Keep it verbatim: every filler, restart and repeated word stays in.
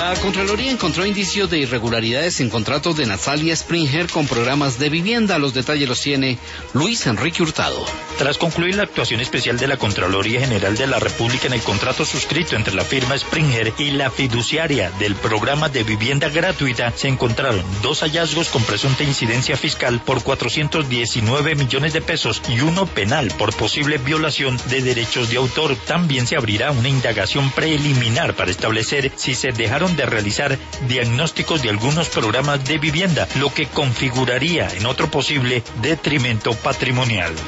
La Contraloría encontró indicios de irregularidades en contratos de Nasal y Springer con programas de vivienda. Los detalles los tiene Luis Enrique Hurtado. Tras concluir la actuación especial de la Contraloría General de la República en el contrato suscrito entre la firma Springer y la fiduciaria del programa de vivienda gratuita, se encontraron dos hallazgos con presunta incidencia fiscal por cuatrocientos diecinueve millones de pesos y uno penal por posible violación de derechos de autor. También se abrirá una indagación preliminar para establecer si se dejaron de realizar diagnósticos de algunos programas de vivienda, lo que configuraría en otro posible detrimento patrimonial.